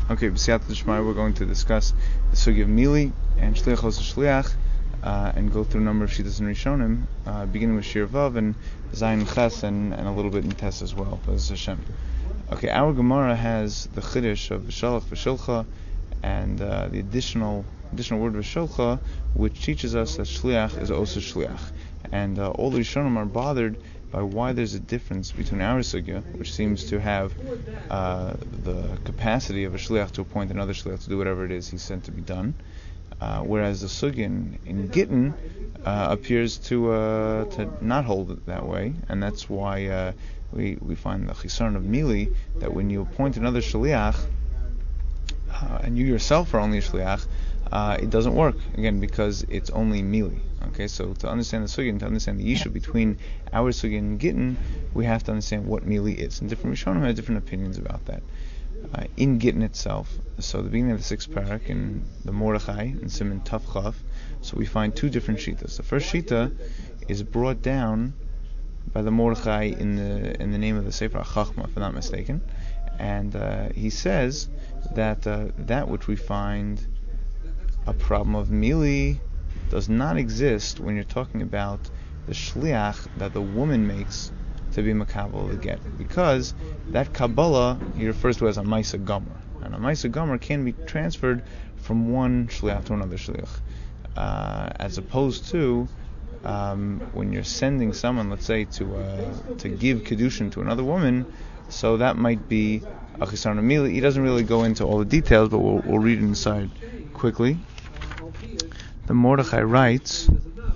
Okay, B'siyata D'Shmaya, we're going to discuss the sugi of Mili and Shliach Os Shliach, and go through a number of Shittas and Rishonim, beginning with Shir Vav and Zayin Ches and a little bit in Tes as well. B'ez Hashem. Okay, our Gemara has the Chiddush of V'shalach V'shilcha, and the additional word V'shilcha, which teaches us that Shliach is also Shliach. And all the Rishonim are bothered by why there's a difference between our sugya, which seems to have the capacity of a shliach to appoint another shliach to do whatever it is he's sent to be done, whereas the sugya in Gittin appears to not hold it that way, and that's why we find the chisaron of Mili, that when you appoint another shliach and you yourself are only a shliach, it doesn't work, again, because it's only Mili. Okay, so to understand the sugya and to understand the issue between our sugya and Gittin, we have to understand what Mili is. And different Rishonim have different opinions about that. In Gittin itself, so the beginning of the 6th parak in the Mordechai in Siman Tav Chav, so we find two different shittas. The first shitta is brought down by the Mordechai in the name of the Sefer HaChachma, if I'm not mistaken, and he says that that which we find a problem of Mili does not exist when you're talking about the shliach that the woman makes to be makabel the get, because that Kabbalah he refers to as a Maisa Gomer, and a Maisa Gomer can be transferred from one shliach to another shliach, as opposed to when you're sending someone, let's say, to give kedushin to another woman. So that might be a chisaron Mili. He doesn't really go into all the details, but we'll read it inside quickly. The Mordechai writes,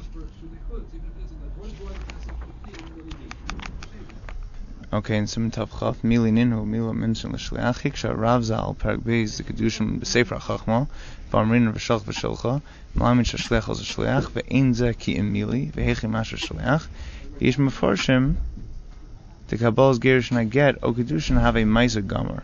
okay, in Siman Tav Chav, Mili Ninhu, Mila mentioned l'shliach, Hiksha Rav Zal, Perek Beis, the Kedushim, B'Sefer HaChachma, V'amrin V'shalch V'shilcha, M'lamin Shashliach Oz Shliach, V'ein Zeh Ki Im Mili, V'hechi Masher Shliach, Yish Mefarshim, the Kabbal's Gerish Naget, O Kedushin have a Maisa Gomer.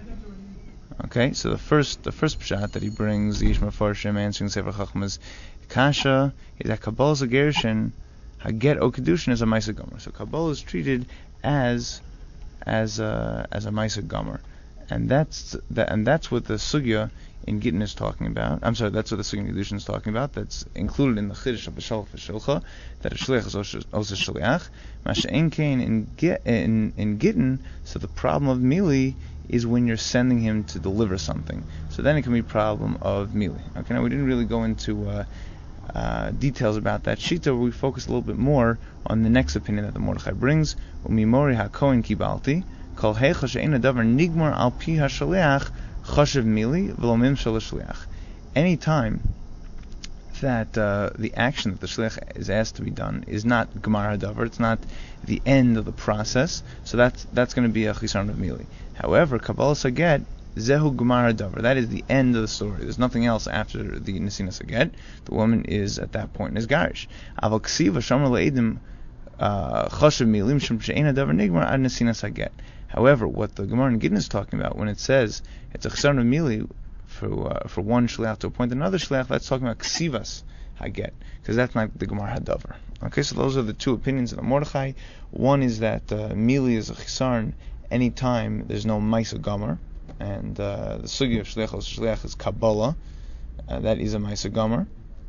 Okay, so the first pshat that he brings, the Yishma Farshim answering Sefer Chachma's Kasha, is that Kabbalah's Gershin Haget O Kedushin is a Maisa Gomer. So Kabbalah is treated as a Maisa Gomer, and that's what the sugya in Gittin is talking about. I'm sorry, that's what the sugya in Kedushin is talking about. That's included in the Chiddush of V'shalach V'shilcha, that a shliach is also shliach. Masha Ein Kain in Gittin. So the problem of Mili is when you're sending him to deliver something. So then it can be a problem of Mili. Okay, now we didn't really go into details about that shita. We focus a little bit more on the next opinion that the Mordechai brings. Umimori hakohen kibalti kol heicha she'ena davar nigmar al pi hashaliach chashav Mili v'lo mimshal shaliach. Any time that the action that the shliach is asked to be done is not gemar hadavar, it's not the end of the process, so that's going to be a chisaron of Mili. However, Kabbalah Saget, Zehu Gemara Davar, that is the end of the story. There's nothing else after the Nesina Saget. The woman is at that point in his garish. Aval Ksiva Shamar Le'edim Chashav Milim Shem She'ena Davar Nigmar Ad Nesina Saget. However, what the Gemara in Gittin is talking about when it says it's a Chisaron of Mili for one shliach to appoint another shliach, that's talking about Ksivas Haget, because that's not the Gemara Hadavar. Okay, so those are the two opinions of the Mordechai. One is that Mili is a Chisaron anytime there's no Maisa Gomer, and the sugi of Shliach is Kabbalah, that is a Maisa Gomer.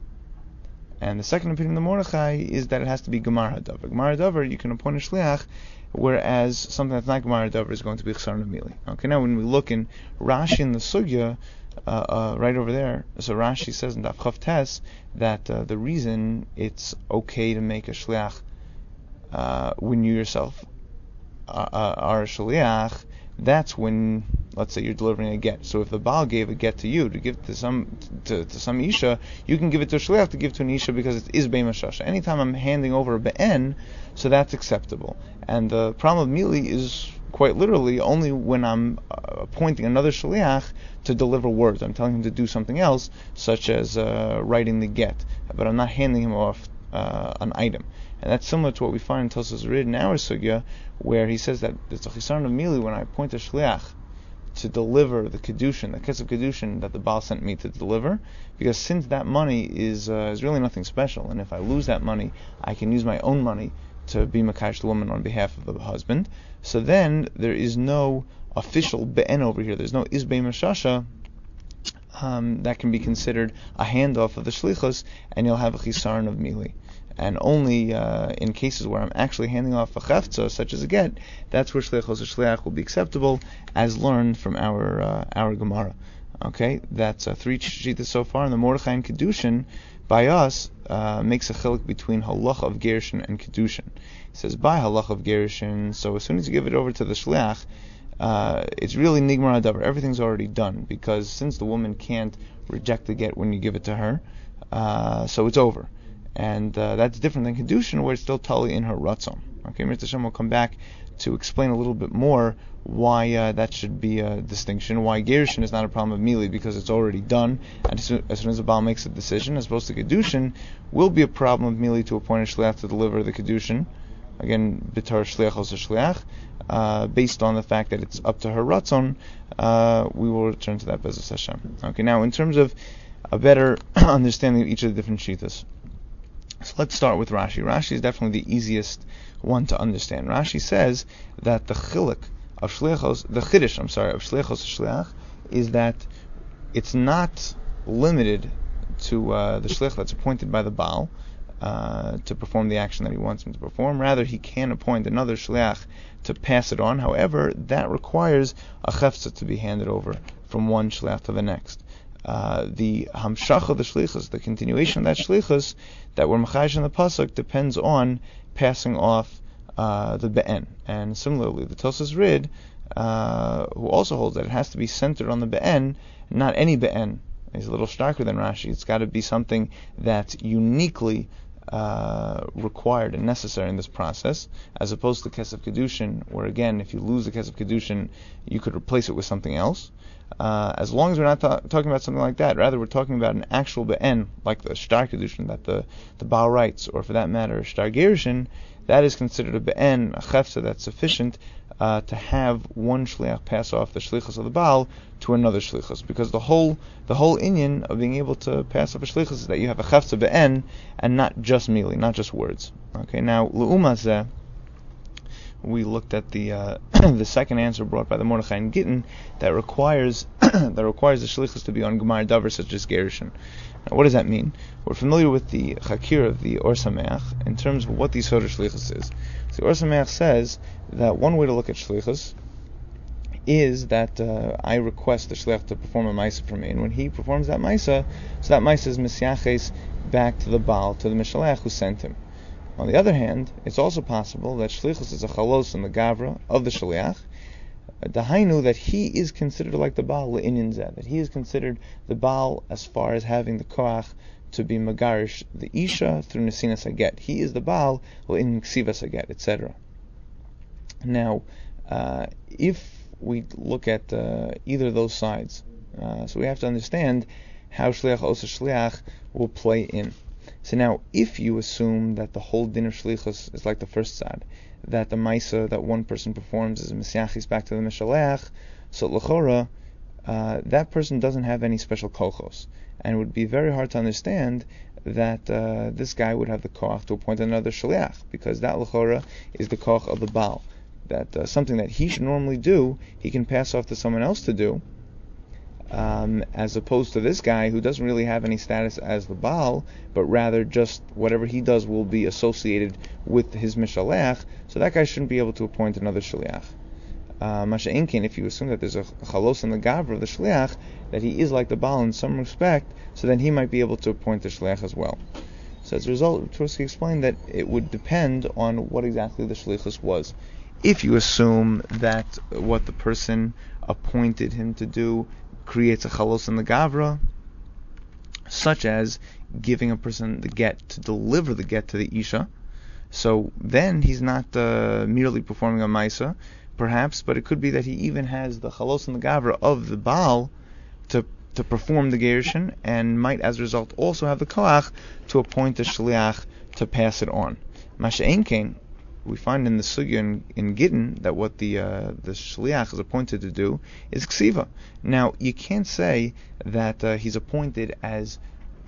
And the second opinion of the Mordechai is that it has to be Gemar Hadavar. Gemar Hadavar, you can appoint a Shliach, whereas something that's not Gemar Hadavar is going to be Chsaron of Mili. Okay, now when we look in Rashi in the sugya, right over there, so Rashi says in Daf Chav Tes that the reason it's okay to make a Shliach when you yourself are a shliach, that's when, let's say, you're delivering a get. So if the Baal gave a get to you to give to some isha, you can give it to a shliach to give to an isha because it is be'em hashasha. Anytime I'm handing over a be'en, so that's acceptable. And the problem of Mili is quite literally only when I'm appointing another shliach to deliver words. I'm telling him to do something else, such as writing the get, but I'm not handing him off an item. And that's similar to what we find in Tosfos Rid in our sugya, where he says that it's a chisaron of Mili when I appoint a shliach to deliver the kedushin, the kesef kedushin that the Baal sent me to deliver, because since that money is really nothing special, and if I lose that money, I can use my own money to be makadosh the woman on behalf of the husband. So then there is no official be'en over here. There's no izbei mashasha that can be considered a handoff of the shlichus, and you'll have a chisaron of mili. And only in cases where I'm actually handing off a chefza, such as a get, that's where shlichos or shliach will be acceptable, as learned from our Gemara. Okay, that's 3 shitas so far, and the Mordechai and Kedushin, by us, makes a chiluk between halacha of gerushin and kedushin. He says by halacha of gerushin, so as soon as you give it over to the shliach, it's really nigmar adavar. Everything's already done, because since the woman can't reject the get when you give it to her, so it's over. And that's different than kedushin, where it's still totally in her ratzon. Okay, Mr. Hashem will come back to explain a little bit more why that should be a distinction, why gerushin is not a problem of mili, because it's already done, and as soon as the Baal makes a decision, as opposed to kedushin, will be a problem of mili to appoint a shliach to deliver the kedushin, again, bitar shliach also shliach, based on the fact that it's up to her ratzon. We will return to that Bezos Hashem. Okay, now in terms of a better understanding of each of the different shitas, so let's start with Rashi. Rashi is definitely the easiest one to understand. Rashi says that the chiluk of shliachos, the chiddush, of shliachos shliach, is that it's not limited to the shliach that's appointed by the Baal to perform the action that he wants him to perform. Rather, he can appoint another shliach to pass it on. However, that requires a chefza to be handed over from one shliach to the next. The hamshach of the shlichus, the continuation of that shlichus that we're machayish in the pasuk, depends on passing off the be'en. And similarly, the Tosas Rid, who also holds that it has to be centered on the be'en, not any be'en. He's a little starker than Rashi. It's got to be something that's uniquely required and necessary in this process, as opposed to Kesef Kedushin, where again, if you lose the Kesef Kedushin, you could replace it with something else. As long as we're not talking about something like that, rather we're talking about an actual be'en, like the Shtar Kedushin that the Baal writes, or for that matter, Shtar Gerushin, that is considered a be'en, a chefza that's sufficient to have one shliach pass off the shlichus of the Baal to another shlichus, because the whole inyan of being able to pass off a shlichus is that you have a chefza be'en and not just mili, not just words. Okay, now l'umazeh, we looked at the the second answer brought by the Mordechai and Gittin that requires the shlichus to be on gemar davar such as gerushin. Now, what does that mean? We're familiar with the chakir of the Or Sameach in terms of what the Yisod Shlichus is. So the Or Sameach says that one way to look at shlichus is that I request the shliach to perform a maisa for me, and when he performs that maisa, so that maisa is misyaches back to the Baal, to the Mishalech who sent him. On the other hand, it's also possible that shlichus is a chalos in the gavra of the shliach, dahainu, that he is considered like the Baal le'inyan zeh, that he is considered the Baal as far as having the koach to be megarish the isha through nesinas haget. He is the Baal le'inyan ksivas haget, etc. Now, if we look at either of those sides, so we have to understand how shliach osa shliach will play in. So now, if you assume that the whole din of shlichus is like the first side, that the maisa that one person performs is misyachis back to the mishalech, so l'chora, that person doesn't have any special kochos, and it would be very hard to understand that this guy would have the koch to appoint another shliach, because that l'chora is the koch of the Baal. That something that he should normally do, he can pass off to someone else to do, as opposed to this guy who doesn't really have any status as the Baal, but rather just whatever he does will be associated with his mishalech, so that guy shouldn't be able to appoint another shliach. Masha Inkin, if you assume that there's a chalos in the gavra of the shliach, that he is like the Baal in some respect, so then he might be able to appoint the shliach as well. So as a result, Tversky explained that it would depend on what exactly the shlichus was. If you assume that what the person appointed him to do creates a chalos in the gavra, such as giving a person the get to deliver the get to the isha, so then he's not merely performing a maisa, perhaps, but it could be that he even has the chalos in the gavra of the Baal to perform the gerushin, and might as a result also have the koach to appoint the shliach to pass it on. Masha Einkein, we find in the sugya in Gittin that what the shliach is appointed to do is ksiva. Now, you can't say that he's appointed as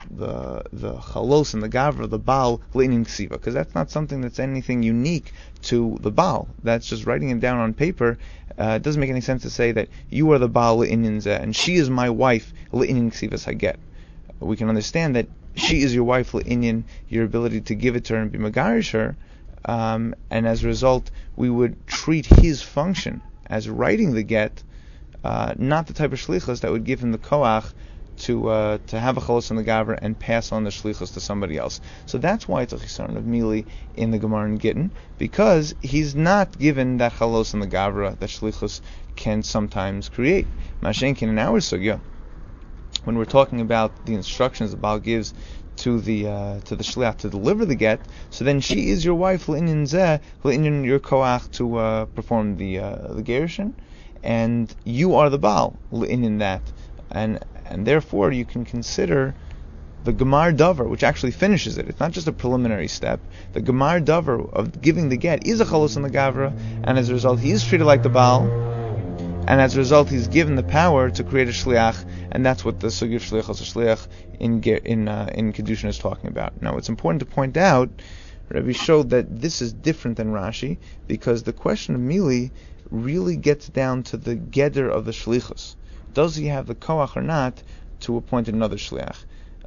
chalos and the gavra of the Baal le'inyan ksiva, because that's not something that's anything unique to the Baal. That's just writing it down on paper. It doesn't make any sense to say that you are the Baal le'inyan zeh and she is my wife le'inyan ksivas haget. We can understand that she is your wife le'inyan, your ability to give it to her and be megarish her, and as a result, we would treat his function as writing the get, not the type of shlichus that would give him the koach to have a chalos on the gavra and pass on the shlichus to somebody else. So that's why it's a chisaron of mili in the Gemara in Gittin, because he's not given that chalos on the gavra that shlichus can sometimes create. Mashenkin in our sugya, when we're talking about the instructions the Baal gives to the shliach to deliver the get, so then she is your wife le'inyan zeh, le'inyan your koach to perform the gerushin, and you are the Baal le'inyan that, and therefore you can consider the Gemar Davar, which actually finishes it. It's not just a preliminary step. The Gemar Davar of giving the get is a chalos on the gavra, and as a result he is treated like the Baal, and as a result he's given the power to create a shliach, and that's what the sugi of shliachos shliach in Kedushin is talking about. Now it's important to point out, Rabbi showed that this is different than Rashi, because the question of mili really gets down to the geder of the shlichus. Does he have the koach or not to appoint another shliach?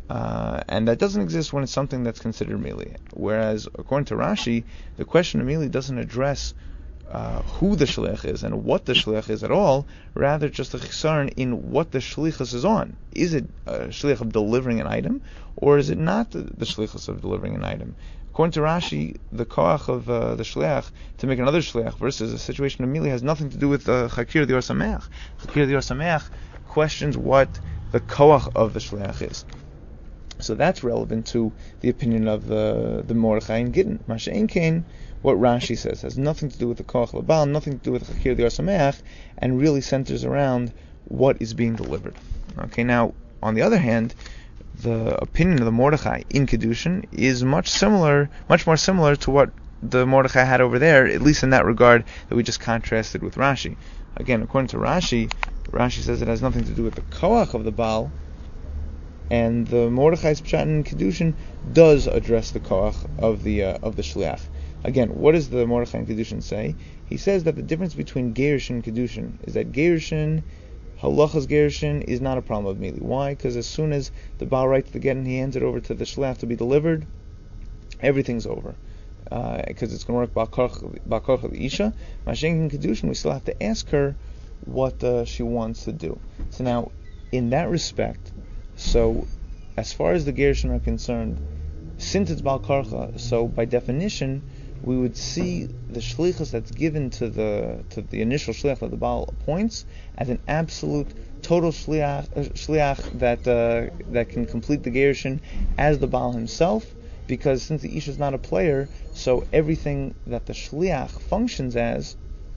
And that doesn't exist when it's something that's considered mili. Whereas, according to Rashi, the question of mili doesn't address who the shliach is and what the shliach is at all, rather just a chisaron in what the shlichus is on. Is it a shliach of delivering an item, or is it not the shlichus of delivering an item? According to Rashi, the koach of the shliach to make another shliach versus a situation of mili has nothing to do with chakir the Or Sameach. Chakir the Or Sameach questions what the koach of the shliach is. So that's relevant to the opinion of the Mordechai in Gittin. Masha'en Kain, what Rashi says, has nothing to do with the koach of Baal, nothing to do with chakir the Or Sameach, and really centers around what is being delivered. Okay, now on the other hand, the opinion of the Mordechai in Kedushin is much more similar to what the Mordechai had over there, at least in that regard that we just contrasted with Rashi. Again, according to Rashi says it has nothing to do with the koach of the Baal, and the Mordechai's pshat in Kedushin does address the koach of the shliach. Again, what does the Mordechai in Kedushin say? He says that the difference between gerushin and Kedushin is that gerushin, halachas gerushin, is not a problem of mili. Why? Because as soon as the Baal writes the get and he hands it over to the shliach to be delivered, everything's over. Because it's going to work ba'korcha the isha. Mashenk in Kedushin, we still have to ask her what she wants to do. So now, in that respect, so as far as the gerushin are concerned, since it's ba'korcha, so by definition, we would see the shlichus that's given to the initial shliach that the Baal appoints as an absolute total shliach that can complete the gerushin as the Baal himself, because since the isha is not a player, so everything that the shliach functions as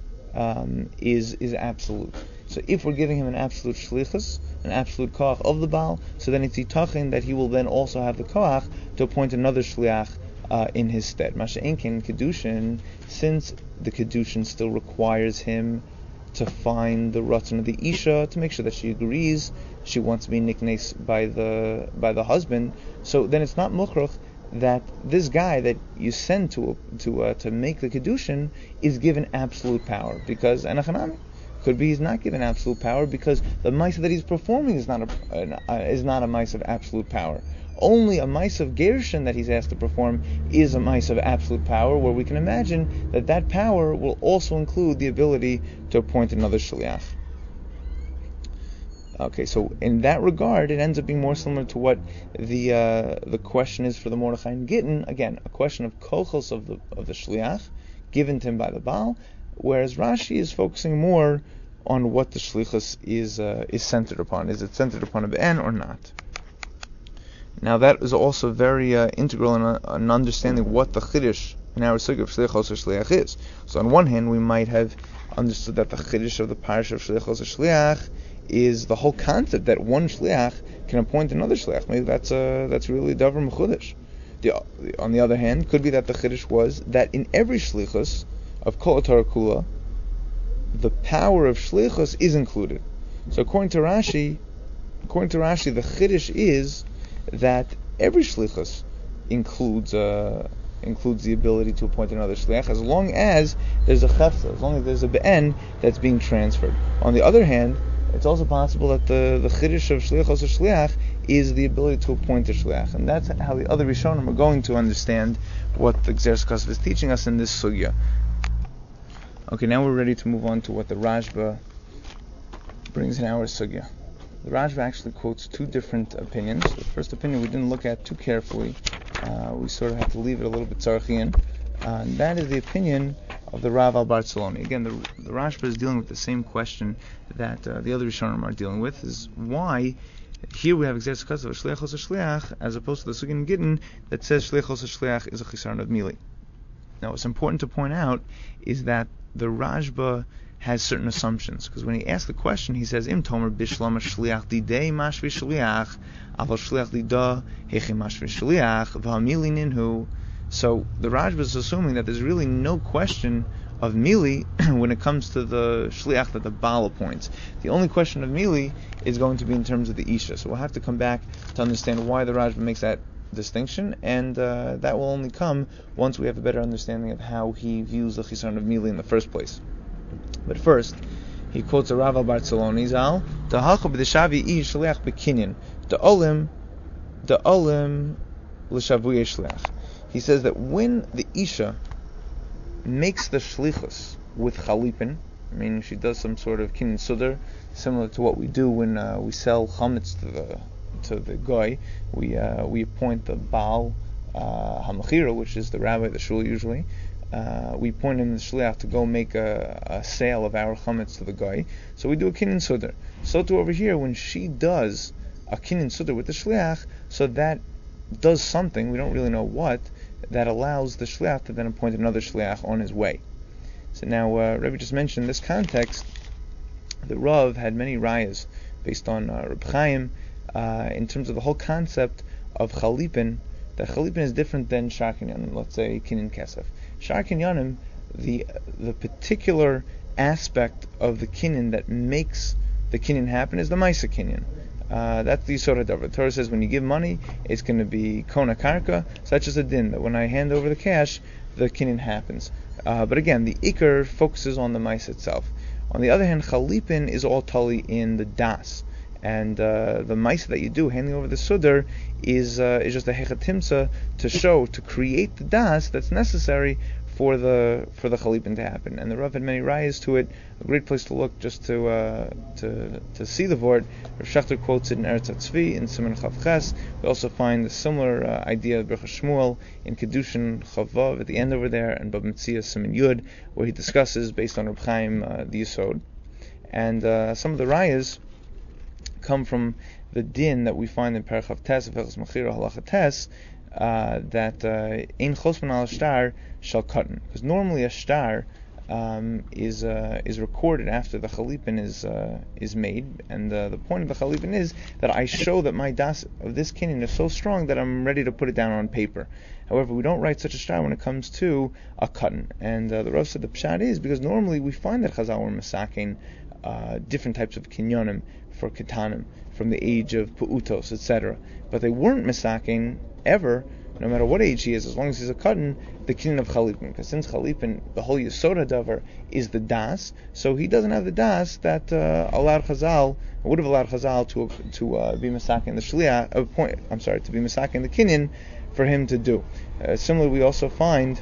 is absolute. So if we're giving him an absolute shlichus, an absolute koach of the Baal, so then it's yitachin that he will then also have the koach to appoint another shliach in his stead. Masha'en Kain Kedushin, since the Kedushin still requires him to find the ratzon of the isha to make sure that she agrees, she wants to be niknes by the husband. So then it's not mukhrach that this guy that you send to make the Kedushin is given absolute power, because anachanami could be he's not given absolute power because the ma'aseh that he's performing is not a ma'aseh of absolute power. Only a ma'aseh of gerushin that he's asked to perform is a ma'aseh of absolute power, where we can imagine that power will also include the ability to appoint another shliach. Okay, so in that regard, it ends up being more similar to what the question is for the Mordechai in Gittin. Again, a question of kochos of the shliach given to him by the Baal, whereas Rashi is focusing more on what the shlichus is centered upon. Is it centered upon a be'en or not? Now that is also very integral in understanding what the chiddush in our sugya of shlichos or shliach is. So on one hand, we might have understood that the chiddush of the parsha of shlichos or shliach is the whole concept that one shliach can appoint another shliach. Maybe that's really davar mechudesh. On the other hand, could be that the chiddush was that in every shlichus of kol Torah kula, the power of shlichus is included. So according to Rashi, the chiddush is that every shlichus includes the ability to appoint another shliach, as long as there's a chefza, as long as there's a be'en that's being transferred. On the other hand, it's also possible that the chiddush of shliachos shliach is the ability to appoint a shliach, and that's how the other Rishonim are going to understand what the Gzeres Kasav is teaching us in this sugya. Okay, now we're ready to move on to what the Rashba brings in our sugya. The Rashba actually quotes two different opinions. The first opinion we didn't look at too carefully. We sort of have to leave it a little bit tzarchian. And that is the opinion of the Rav al Barceloni. Again, the Rashba is dealing with the same question that the other Rishonim are dealing with, is why here we have Gzeres Kasav of Shliachos Shliach as opposed to the Sugin Gittin that says Shliachos Shliach is a Chisaron of Mili. Now, what's important to point out is that the Rashba has certain assumptions, because when he asks the question, he says, Im Tomer Bishlam Shliach Didei Mashvi Shliach, Aval Shliach Dida Hechi Mashvi Shliach, V'Hamili Ninhu. So the Rashba is assuming that there's really no question of Mili when it comes to the Shliach that the Baal appoints. The only question of Mili is going to be in terms of the Isha. So we'll have to come back to understand why the Rashba makes that distinction, and that will only come once we have a better understanding of how he views the Chisaron of Mili in the first place. But first, he quotes a Rav al Barceloni Zal, "Ta'halcha b'deshavi ish shliach b'kinyan, da'olim l'shavuye shliach." He says that when the Isha makes the shlichus with chalipin, meaning she does some sort of kinyan sudar, similar to what we do when we sell chametz to the goy, we appoint the Baal Hamachira, which is the rabbi of the shul usually. We appoint him the shliach to go make a sale of our chametz to the guy. So we do a kinyan sudar. So too over here, when she does a kinyan sudar with the shliach, so that does something, we don't really know what, that allows the shliach to then appoint another shliach on his way. So now, Rebbe just mentioned in this context, the Rav had many rayas based on Reb Chaim in terms of the whole concept of chalipin. That chalipin is different than shar kinyanim, let's say kinyan kesef. Shar kinyanim, the particular aspect of the kinyan that makes the kinyan happen is the maisa kinyan. That's the Yisod HaDavar. The Torah says when you give money, it's going to be kona karka, such as a din, that when I hand over the cash, the kinyan happens. But again, the ikar focuses on the maisa itself. On the other hand, chalipin is all tali in the das. And the maisa that you do, handing over the sudar, is just a hechatimsa to create the das that's necessary for the chalipin to happen. And the Rav had many rayas to it. A great place to look just to see the word. Rav Shachter quotes it in Eretz HaTzvi in Siman Chav Ches. We also find a similar idea of Birchas Shmuel in Kedushin Chavav at the end over there, and Bab Metzia Siman Yud, where he discusses based on Reb Chaim the Yisod. And some of the rayas come from the din that we find in Perach Chav Tes, Vechos Mechira Halacha Tes, that ein chosman al shtar shall katan, because normally a shtar is recorded after the chalipin is made, and the point of the chalipin is that I show that my das of this kinyan is so strong that I'm ready to put it down on paper. However, we don't write such a shtar when it comes to a katan, and the Rav said the pshat is because normally we find that Chazal were masakin different types of kinyonim for ketanim from the age of pu'utos, etc. But they weren't misaking ever, no matter what age he is, as long as he's a katan, the kinyan of chalipin. Because since chalipin, the whole Yisod HaDavar is the das, so he doesn't have the das that would have allowed Chazal to be misaking the shliach, to be misaking the kinyan for him to do. Similarly, we also find,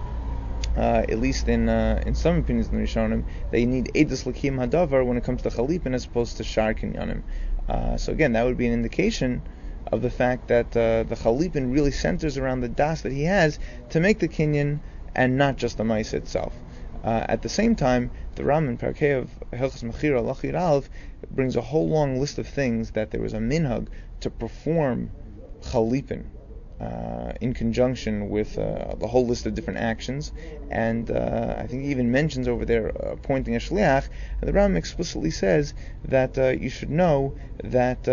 at least in some opinions in the Rishonim, that you need Eidos L'Kiyum HaDavar when it comes to Chalipin as opposed to Shar Kinyanim. So again, that would be an indication of the fact that the Chalipin really centers around the das that he has to make the Kinyan and not just the Maisa itself. At the same time, the Ram in Parkei of Hilchos Mechira Lachir Aleph brings a whole long list of things that there was a minhag to perform Chalipin in conjunction with the whole list of different actions, and I think he even mentions over there appointing a shliach. And the Ram explicitly says that you should know that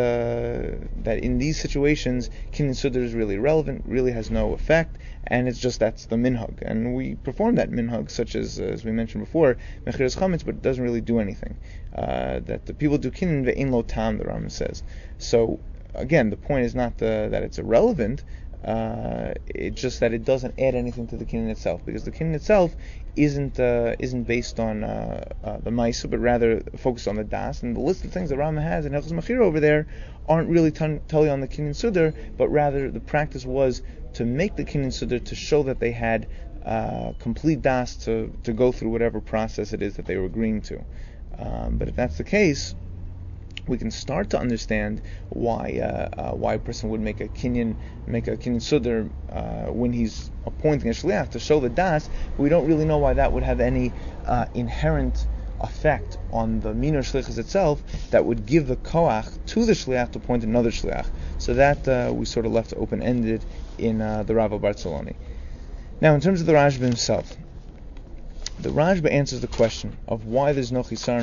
in these situations, kinyan sudar is really irrelevant, really has no effect, and it's just that's the minhag, and we perform that minhag, such as we mentioned before, mechiras chametz, but it doesn't really do anything. That the people do kinyan ve'ein lo tam, the Ram says. So again, the point is not that it's irrelevant. It's just that it doesn't add anything to the kinyan itself, because the kinyan itself isn't based on the Maisa, but rather focused on the Das. And the list of things that Rama has in Hilchos Mechira over there aren't really totally on the kinyan sudar, but rather the practice was to make the kinyan sudar to show that they had complete Das to go through whatever process it is that they were agreeing to. But if that's the case, we can start to understand why a person would make a kinyan sudar when he's appointing a shliach to show the das. But we don't really know why that would have any inherent effect on the minor shlichus itself that would give the koach to the shliach to appoint another shliach. So that we sort of left open-ended in the Rav Barceloni. Now, in terms of the Rashba himself, the Rashba answers the question of why there's no chisaron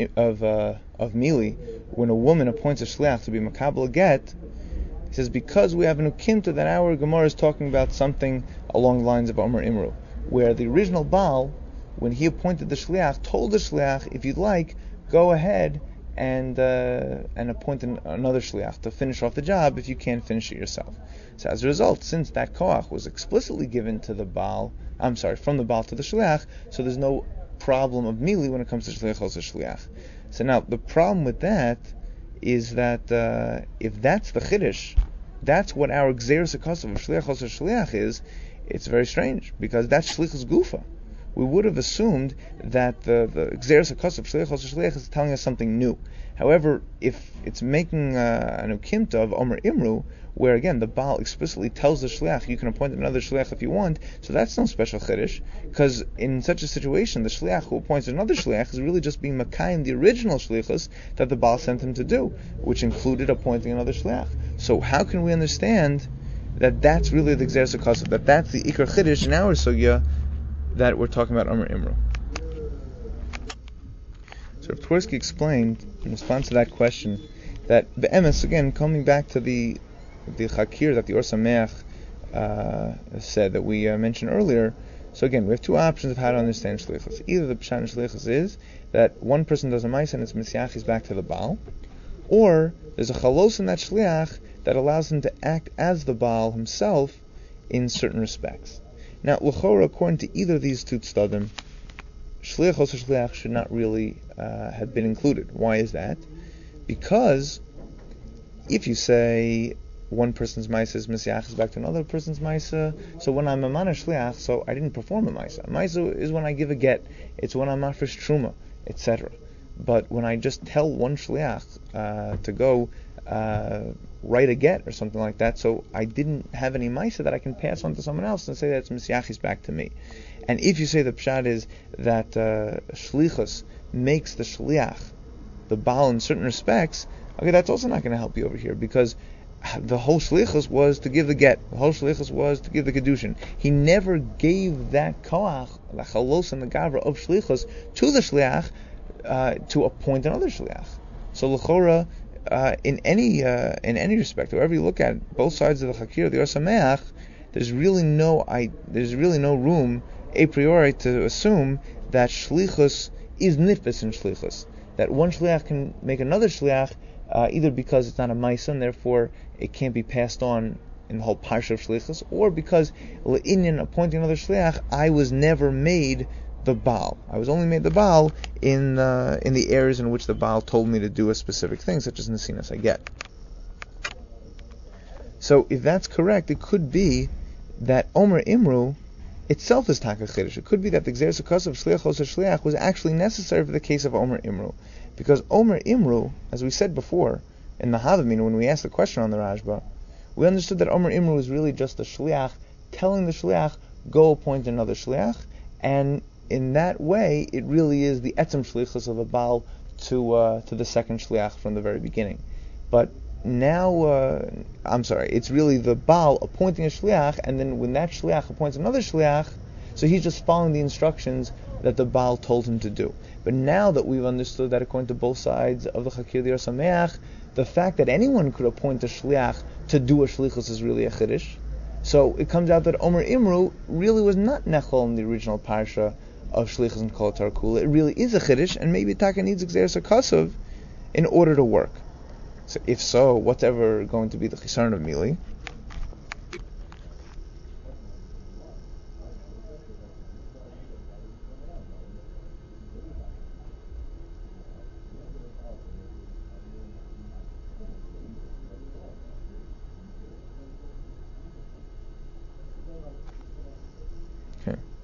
of mili when a woman appoints a shliach to be makabel a get. He says because we have an ukimta that our Gemara is talking about something along the lines of Omer Imru, where the original Baal, when he appointed the shliach, told the shliach, if you'd like, go ahead and appoint another shliach to finish off the job if you can't finish it yourself. So as a result, since that koach was explicitly given to the Baal, from the Baal to the shliach, so there's no problem of mili when it comes to shliach also shliach. So now the problem with that is that if that's the chiddush, that's what our gzeirus hakasav of shliach also shliach is. It's very strange because that's shlichus gufa. We would have assumed that the gzeirus hakasav of shliach also shliach is telling us something new. However, if it's making an ukimta of Omer Imru, where again the Baal explicitly tells the shliach you can appoint another shliach if you want, so that's no special chiddush, because in such a situation the shliach who appoints another shliach is really just being makayim the original shlichus that the Baal sent him to do, which included appointing another shliach. So how can we understand that that's really the gzeirus hakasav, that that's the ikar chiddush in our sugya that we're talking about Omer Imru? So Rav Twersky explained in response to that question that be'emes, again coming back to the chakir that the Or Sameach said that we mentioned earlier. So again, we have two options of how to understand shlichus. Either the pshat in shlichus is that one person does a ma'aseh and it's misyachis back to the Baal, or there's a chalos in that shliach that allows him to act as the Baal himself in certain respects. Now, l'chora, according to either of these two tzaddim, shliach or shliach should not really have been included. Why is that? Because if you say one person's ma'aseh is misyachis back to another person's ma'aseh, so when I'm a mana shliach, so I didn't perform a ma'aseh. Ma'aseh is when I give a get. It's when I'm mafresh truma, etc. But when I just tell one shliach to go write a get or something like that, so I didn't have any ma'aseh that I can pass on to someone else and say that it's misyachis back to me. And if you say the pshat is that shlichus makes the shliach the Baal in certain respects, okay, that's also not going to help you over here, because the whole shlichus was to give the get. The whole shlichus was to give the kedushin. He never gave that koach, the chalos and the gavra of shlichus to the shliach to appoint another shliach. So l'chora, in any respect, wherever you look at both sides of the chakir, the Or Sameach, there's really no room a priori to assume that shlichus is nitfis in shlichus. That one shliach can make another shliach either because it's not a ma'aseh and therefore it can't be passed on in the whole parsha of shlichus, or because le'inyan appointing another shliach, I was never made the Baal. I was only made the Baal in the areas in which the Baal told me to do a specific thing, such as nesinas I get. So if that's correct, it could be that Omer Imru itself is taka chiddush. It could be that the gzeirus hakasav of shliach or shliach was actually necessary for the case of Omer Imru, because Omer Imru, as we said before in the Havamina when we asked the question on the Rashba, we understood that Omer Imru is really just the shliach telling the shliach go appoint another shliach, and in that way it really is the etzem shlichus of the Baal to the second shliach from the very beginning. But now, it's really the Baal appointing a shliach, and then when that shliach appoints another shliach, so he's just following the instructions that the Baal told him to do. But now that we've understood that according to both sides of the Chakir the Or Sameach, the fact that anyone could appoint a shliach to do a shlichus is really a chiddush. So it comes out that Omer Imru really was not nechol in the original parsha of shlichus and kol tarkula. It really is a chiddush, and maybe Taka needs gzeirus hakasav in order to work. So if so, whatever going to be the chisaron of mili? Okay.